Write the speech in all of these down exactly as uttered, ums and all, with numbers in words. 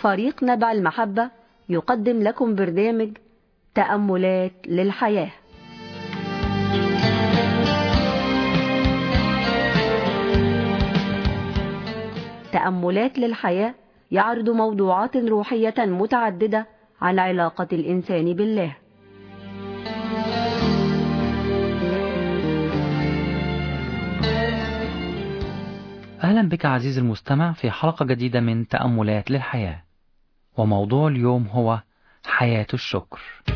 فريق نبع المحبة يقدم لكم برنامج تأملات للحياة. تأملات للحياة يعرض موضوعات روحية متعددة عن علاقة الإنسان بالله. أهلا بك عزيزي المستمع في حلقة جديدة من تأملات للحياة، وموضوع اليوم هو حياة الشكر.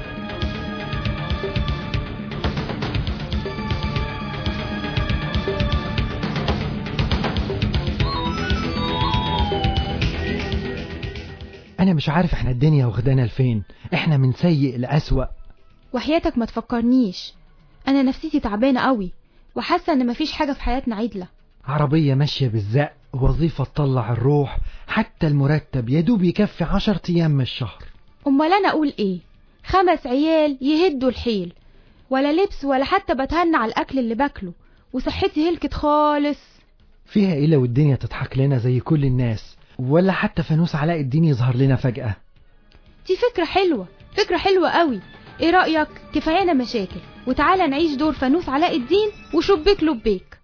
أنا مش عارف احنا الدنيا واخدانا لفين، احنا من سيء لأسوأ. وحياتك ما تفكرنيش، أنا نفسيتي تعبانة قوي وحاسة إن مفيش حاجة في حياتنا عدلة. عربية ماشية بالزق، وظيفة تطلع الروح، حتى المرتب يدوب يكفي عشر أيام من الشهر. أمال أنا أقول إيه؟ خمس عيال يهدوا الحيل، ولا لبس ولا حتى بتهنى على الأكل اللي باكله، وصحتي هلكت خالص. فيها إيه لو الدنيا تضحك لنا زي كل الناس، ولا حتى فانوس علاء الدين يظهر لنا فجأة؟ دي فكرة حلوة، فكرة حلوة قوي. إيه رأيك؟ كفايانا مشاكل، وتعالى نعيش دور فانوس علاء الدين وشبيك لبيك.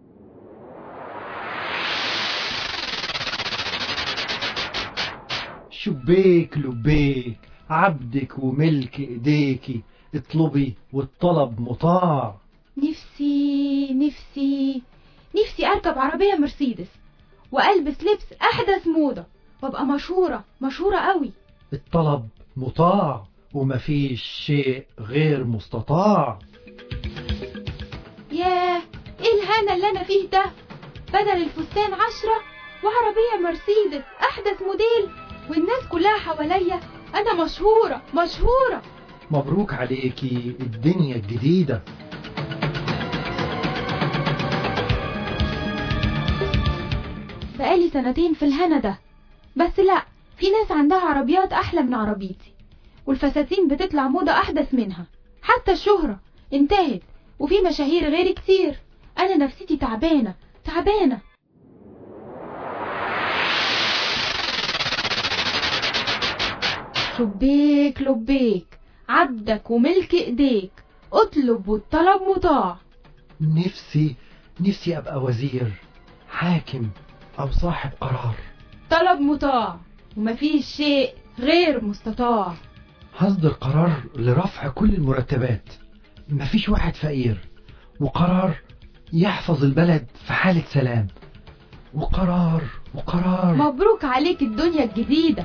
شبيك لبيك، عبدك وملك ايديكي، اطلبي والطلب مطاع. نفسي نفسي نفسي اركب عربية مرسيدس والبس لبس احدث موضة وابقى مشهورة مشهورة قوي. الطلب مطاع ومفيش شيء غير مستطاع. ياه، ايه الهنا اللي انا فيه ده؟ بدل الفستان عشرة وعربية مرسيدس احدث موديل، والناس كلها حواليا، انا مشهورة مشهورة. مبروك عليكي الدنيا الجديدة. بقالي سنتين في الهنا ده، بس لا، في ناس عندها عربيات احلى من عربيتي، والفساتين بتطلع موضة احدث منها، حتى الشهرة انتهت، وفي مشاهير غيري كتير. انا نفسيتي تعبانة تعبانة. شبيك لبيك، عبدك وملك ايديك، اطلب والطلب مطاع. نفسي نفسي ابقى وزير، حاكم، او صاحب قرار. طلب مطاع ومفيش شيء غير مستطاع. هصدر قرار لرفع كل المرتبات، مفيش واحد فقير، وقرار يحفظ البلد في حالة سلام، وقرار وقرار. مبروك عليك الدنيا الجديدة.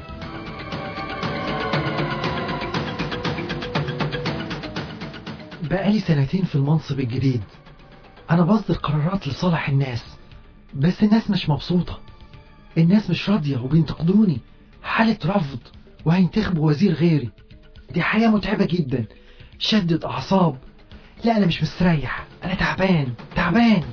بقالي سنتين في المنصب الجديد، أنا بصدر قرارات لصالح الناس، بس الناس مش مبسوطة، الناس مش راضية وبينتقدوني، حالة رفض، وهينتخبوا وزير غيري. دي حياة متعبة جدا، شدد أعصاب. لا أنا مش مستريح، أنا تعبان تعبان.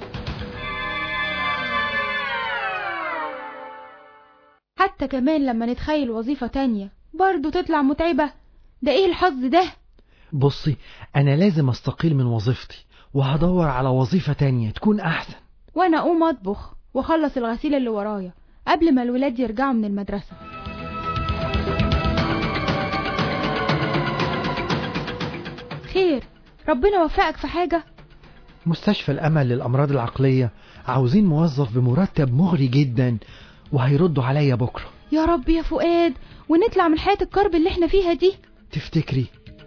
حتى كمان لما نتخيل وظيفة تانية برضو تطلع متعبة. ده ايه الحظ ده؟ بصي، أنا لازم أستقيل من وظيفتي وهدور على وظيفة تانية تكون أحسن. وأنا أقوم أطبخ وأخلص الغسيل اللي ورايا قبل ما الولاد يرجعوا من المدرسة. خير، ربنا وفقك في حاجة؟ مستشفى الأمل للأمراض العقلية عاوزين موظف بمرتب مغري جدا، وهيردوا عليا بكرة. يا رب يا فؤاد، ونطلع من حياة الكرب اللي احنا فيها دي. تفتكري؟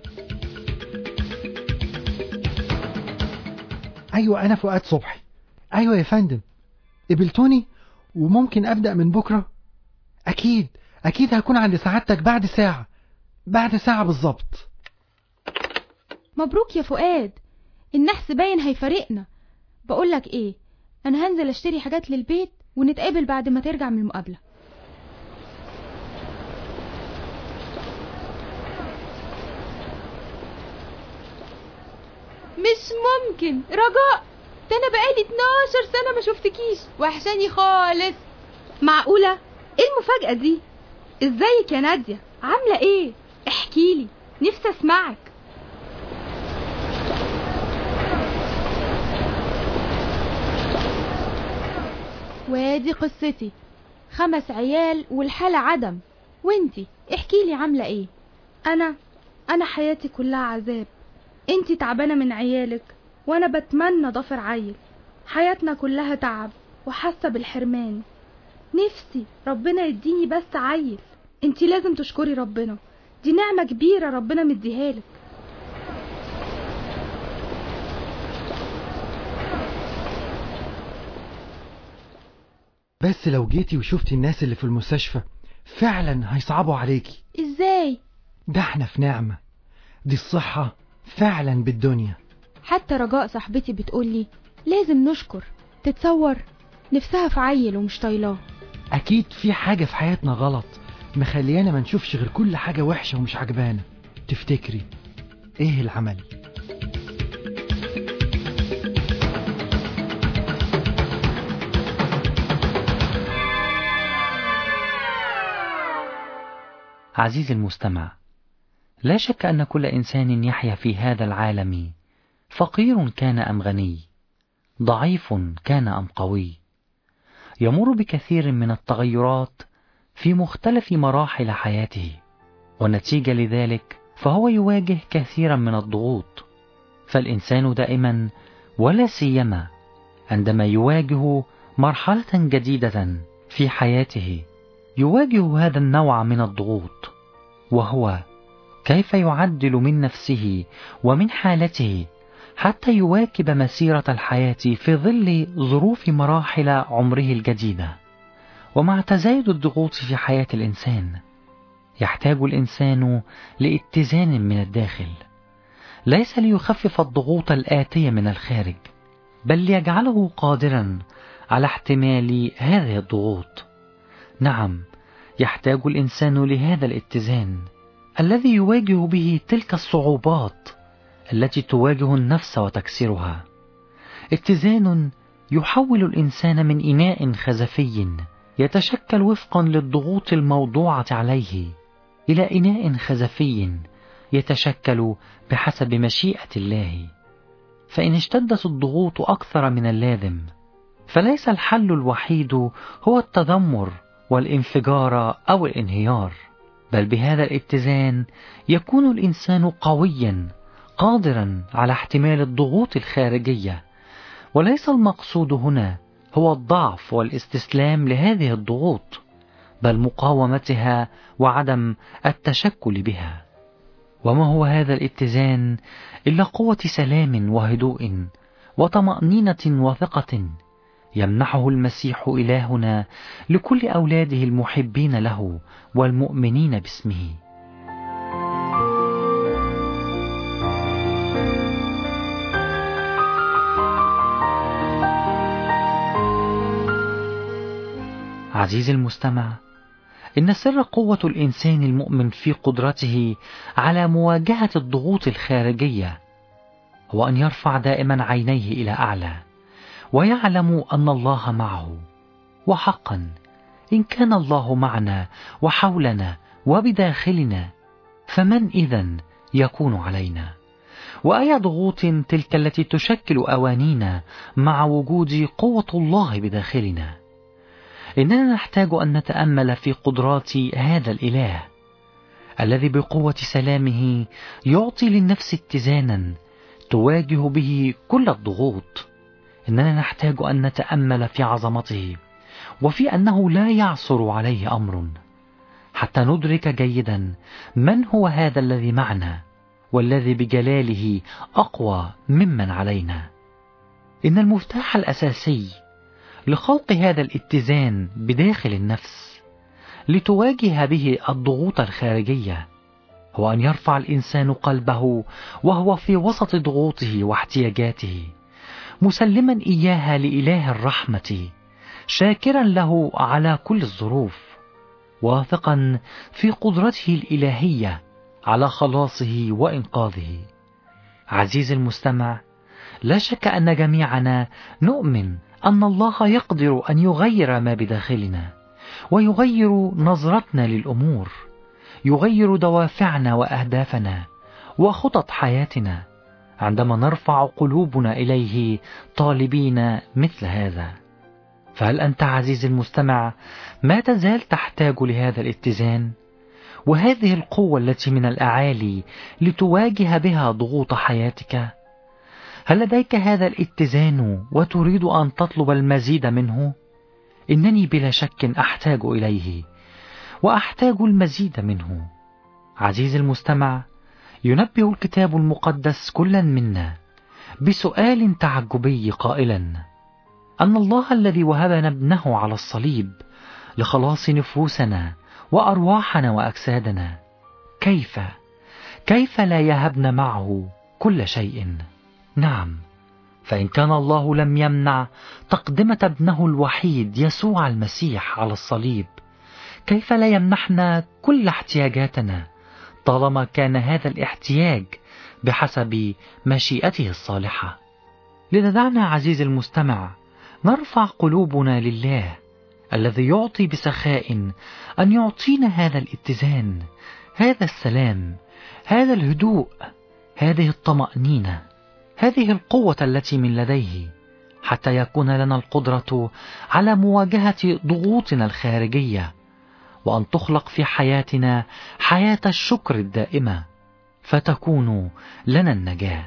أيوة أنا فؤاد صبحي. أيوة يا فندم، قبلتوني وممكن أبدأ من بكرة. أكيد أكيد هكون عند سعادتك بعد ساعة، بعد ساعة بالظبط. مبروك يا فؤاد، النحس باين هيفارقنا. بقولك ايه، انا هنزل اشتري حاجات للبيت ونتقابل بعد ما ترجع من المقابلة. مش ممكن رجاء، ده انا بقالي اتناشر سنة ما شفتكيش، وحشاني خالص. معقولة؟ ايه المفاجأة دي؟ ازيك يا نادية؟ عاملة ايه؟ احكيلي، نفسي اسمعك. وادي قصتي، خمس عيال والحالة عدم، وانتي احكيلي عاملة ايه؟ انا انا حياتي كلها عذاب. انتي تعبانة من عيالك وانا بتمنى ضفر عيل. حياتنا كلها تعب وحاسة بالحرمان. نفسي ربنا يديني بس عيل. انتي لازم تشكري ربنا، دي نعمة كبيرة ربنا مديهالك. بس لو جيتي وشفتي الناس اللي في المستشفى فعلا هيصعبوا عليكي. ازاي؟ ده احنا في نعمة، دي الصحة فعلا بالدنيا. حتى رجاء صاحبتي بتقولي لازم نشكر. تتصور نفسها في عيل ومش طايلاه. اكيد في حاجة في حياتنا غلط مخليانا ما نشوفش غير كل حاجة وحشة ومش عجبانا. تفتكري ايه العمل؟ عزيزي المستمع، لا شك أن كل إنسان يحيا في هذا العالم، فقير كان أم غني، ضعيف كان أم قوي، يمر بكثير من التغيرات في مختلف مراحل حياته، ونتيجة لذلك فهو يواجه كثيرا من الضغوط. فالإنسان دائما ولا سيما عندما يواجه مرحلة جديدة في حياته يواجه هذا النوع من الضغوط، وهو كيف يعدل من نفسه ومن حالته حتى يواكب مسيرة الحياة في ظل ظروف مراحل عمره الجديدة. ومع تزايد الضغوط في حياة الإنسان يحتاج الإنسان لاتزان من الداخل، ليس ليخفف الضغوط الآتية من الخارج، بل ليجعله قادرا على احتمال هذه الضغوط. نعم، يحتاج الإنسان لهذا الاتزان الذي يواجه به تلك الصعوبات التي تواجه النفس وتكسرها. اتزان يحول الإنسان من إناء خزفي يتشكل وفقا للضغوط الموضوعة عليه إلى إناء خزفي يتشكل بحسب مشيئة الله. فإن اشتدت الضغوط أكثر من اللازم فليس الحل الوحيد هو التذمر والانفجار أو الانهيار، بل بهذا الاتزان يكون الإنسان قويا قادرا على احتمال الضغوط الخارجية. وليس المقصود هنا هو الضعف والاستسلام لهذه الضغوط، بل مقاومتها وعدم التشكل بها. وما هو هذا الاتزان إلا قوة سلام وهدوء وطمأنينة وثقة يمنحه المسيح إلهنا لكل أولاده المحبين له والمؤمنين باسمه. عزيزي المستمع، إن سر قوة الإنسان المؤمن في قدرته على مواجهة الضغوط الخارجية هو أن يرفع دائما عينيه إلى أعلى ويعلم أن الله معه. وحقا إن كان الله معنا وحولنا وبداخلنا فمن إذن يكون علينا؟ وأي ضغوط تلك التي تشكل أوانينا مع وجود قوة الله بداخلنا؟ إننا نحتاج أن نتأمل في قدرات هذا الإله الذي بقوة سلامه يعطي للنفس اتزانا تواجه به كل الضغوط. إننا نحتاج أن نتأمل في عظمته وفي أنه لا يعثر عليه أمر، حتى ندرك جيدا من هو هذا الذي معنا والذي بجلاله أقوى ممن علينا. إن المفتاح الأساسي لخلق هذا الاتزان بداخل النفس لتواجه به الضغوط الخارجية هو أن يرفع الإنسان قلبه وهو في وسط ضغوطه واحتياجاته، مسلما إياها لإله الرحمة، شاكرا له على كل الظروف، واثقا في قدرته الإلهية على خلاصه وإنقاذه. عزيزي المستمع، لا شك أن جميعنا نؤمن أن الله يقدر أن يغير ما بداخلنا ويغير نظرتنا للأمور، يغير دوافعنا وأهدافنا وخطط حياتنا عندما نرفع قلوبنا إليه طالبين مثل هذا. فهل أنت عزيزي المستمع ما تزال تحتاج لهذا الاتزان وهذه القوة التي من الأعالي لتواجه بها ضغوط حياتك؟ هل لديك هذا الاتزان وتريد أن تطلب المزيد منه؟ إنني بلا شك أحتاج إليه، وأحتاج المزيد منه. عزيزي المستمع، ينبه الكتاب المقدس كلا منا بسؤال تعجبي قائلا أن الله الذي وهبنا ابنه على الصليب لخلاص نفوسنا وأرواحنا وأجسادنا، كيف كيف لا يهبنا معه كل شيء؟ نعم، فإن كان الله لم يمنع تقدمة ابنه الوحيد يسوع المسيح على الصليب، كيف لا يمنحنا كل احتياجاتنا طالما كان هذا الاحتياج بحسب مشيئته الصالحة؟ لذا دعنا عزيزي المستمع نرفع قلوبنا لله الذي يعطي بسخاء أن يعطينا هذا الاتزان، هذا السلام، هذا الهدوء، هذه الطمأنينة، هذه القوة التي من لديه، حتى يكون لنا القدرة على مواجهة ضغوطنا الخارجية، وأن تخلق في حياتنا حياة الشكر الدائمة، فتكون لنا النجاة.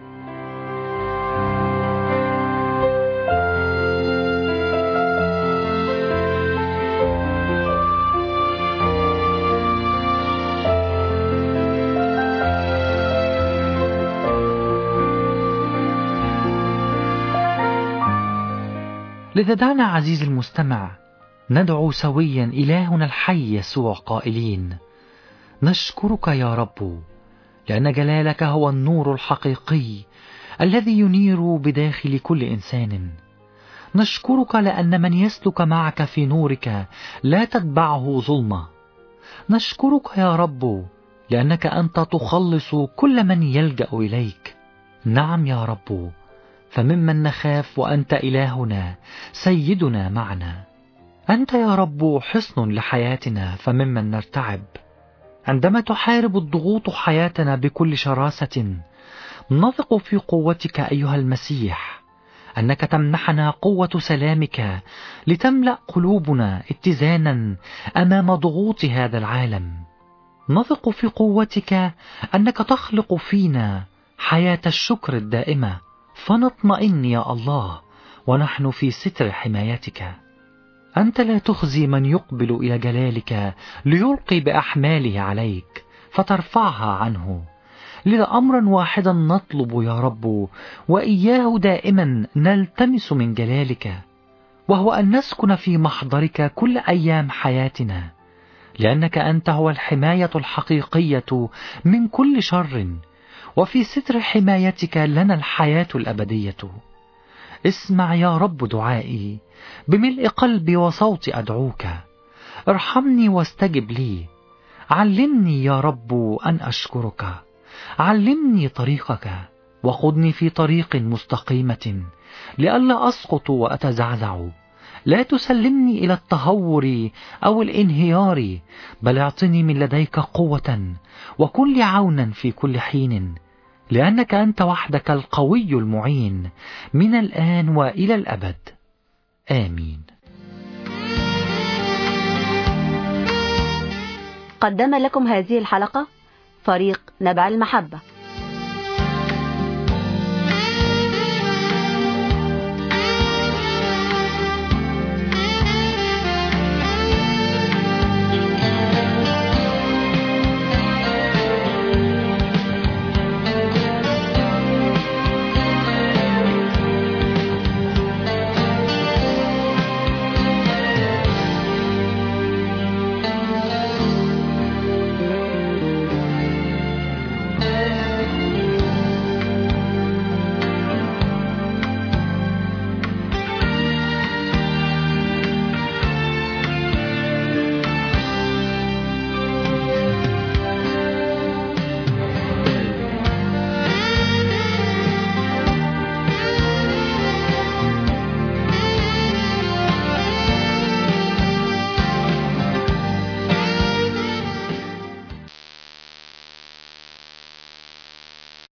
لذا دعنا عزيزي المستمع ندعو سويا إلهنا الحي يسوع قائلين: نشكرك يا رب لأن جلالك هو النور الحقيقي الذي ينير بداخل كل إنسان. نشكرك لأن من يسلك معك في نورك لا تتبعه ظلمة. نشكرك يا رب لأنك أنت تخلص كل من يلجأ إليك. نعم يا رب، فممن نخاف وأنت إلهنا سيدنا معنا. أنت يا رب حصن لحياتنا فممن نرتعب. عندما تحارب الضغوط حياتنا بكل شراسة، نثق في قوتك أيها المسيح، أنك تمنحنا قوة سلامك لتملأ قلوبنا اتزانا أمام ضغوط هذا العالم. نثق في قوتك أنك تخلق فينا حياة الشكر الدائمة، فنطمئن يا الله ونحن في ستر حمايتك. أنت لا تخزي من يقبل إلى جلالك ليلقي بأحماله عليك فترفعها عنه. لذا أمرا واحدا نطلب يا رب، وإياه دائما نلتمس من جلالك، وهو أن نسكن في محضرك كل أيام حياتنا، لأنك أنت هو الحماية الحقيقية من كل شر، وفي ستر حمايتك لنا الحياة الأبدية. اسمع يا رب دعائي، بملء قلبي وصوتي أدعوك. ارحمني واستجب لي. علمني يا رب أن أشكرك. علمني طريقك وقدني في طريق مستقيمة لئلا أسقط وأتزعزع. لا تسلمني إلى التهور أو الانهيار، بل اعطني من لديك قوة وكن لي عونا في كل حين، لأنك أنت وحدك القوي المعين من الآن وإلى الأبد. آمين. قدم لكم هذه الحلقة فريق نبع المحبة.